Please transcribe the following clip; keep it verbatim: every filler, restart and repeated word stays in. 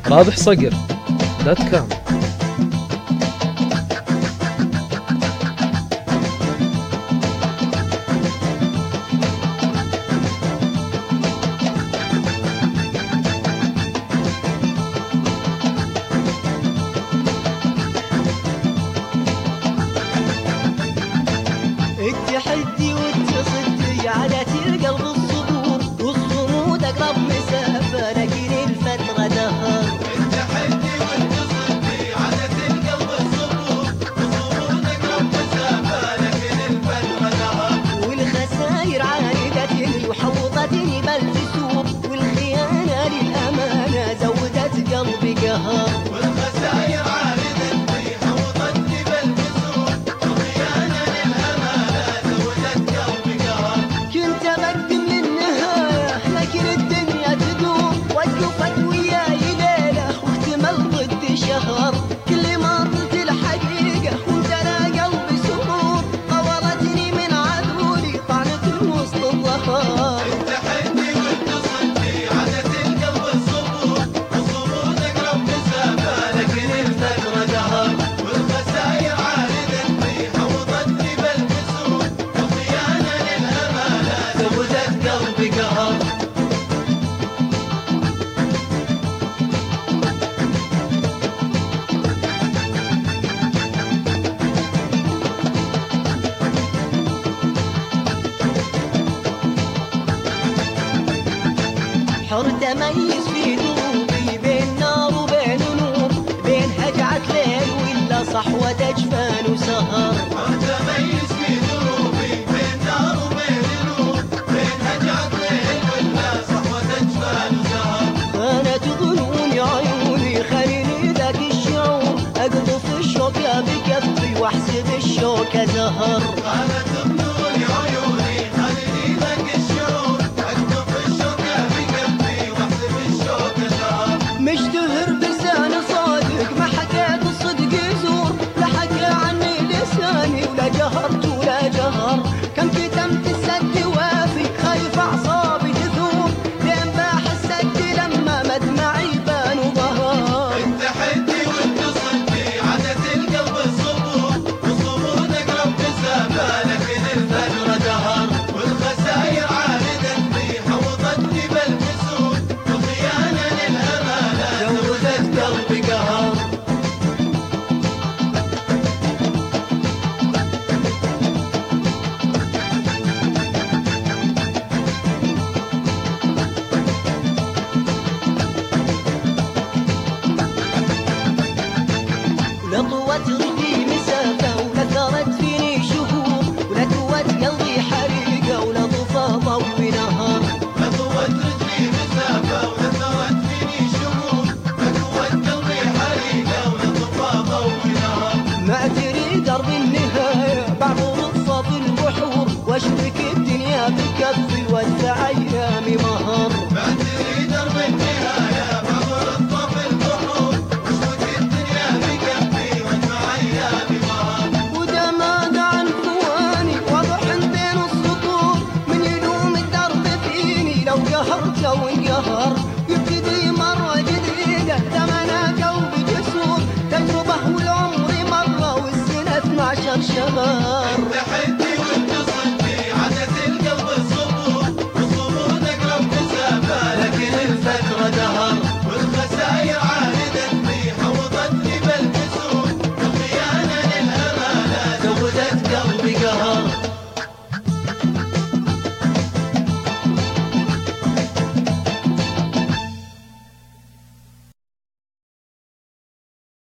رابح صقر دوت كوم. التحدي والتصدي عادات القلب الصبور والصمود أقرب مسافة لكن الفترة دهر. التحدي والتصدي عادات القلب الصبور والصمود أقرب مسافة لكن الفترة دهر. والخسائر عاندتني وحوطتني بالجسور والخيانة للأمانة زودت قلبي قهر. والخسائر عاندتني حوطتني بالجسور والخيانة للأمانة زودت قلبي قهر. كنت أقدم للنهاية لكن الدنيا تدور وقفت وياي ليلة واحتمل ضد شهر. كل ما قلت الحقيقة وامتلا قلبي سرور طورتني من عدولي طعنة وسط الظهر. التحدي والتصدي عادات القلب الصبور والصمود أقرب مسافة لكن الفترة دهر. والخسائر عاندتني حوطتني بالجسور والخيانة للأمانة زودت قلبي قهر. حر تميز في دروبي بين نار وبين نور بين هجعة ليل ولا صحوة أجفان وسهر. تميز في دروبي بين نار وبين نور بين هجعة ليل ولا صحوة أجفان وسهر. أنا تظنوني عيوني خليني ذاك الشعور أقذف الشوكة بكفي وأحسب الشوكة زهر. أنا تظنوني عيوني خليني ذاك الشعور أكتب الشوكة بكفي واحسب الشوكة زهر. مشتهر بلسان صادق ما حكيت الصدق يزور لا حكى عني لساني ولا جهرت ولا جهر. كم كتمت السد وافي خايف أعصابي تثور لين باح السد لما مدمعي بان وظهر. التحدي والتصدي عادات القلب الصبور والصمود أقرب مسافة لكن الفترة دهر. والخسائر عاندتني حوطتني بالجسور والخيانة للأمانة زودت قلبي قهر. لطوت رجلي مسافة ولثرت فيني شهور ولتوت قلبي حريقة ولطفى ضوي نهر. لطوت رجلي مسافة ولثرت فيني شهور لطوت قلبي حريقة ولطفى ضوي نهر. ما أدري درب النهاية بعض رصة البحور واشبك الدنيا بكفي وادفع أيامي مهر. ما أدري درب النهاية بعض رصة في البحور واشبك الدنيا بكفي وادفع أيامي مهر. وده ما عن خواني واضح بين السطور من يلوم الدرب فيني لو قهرت لو انقهر. يبتدي مرة جديدة زمنا قلبي جسور تجربة والعمر مرة والسنة اثنا عشر شهر. التحدي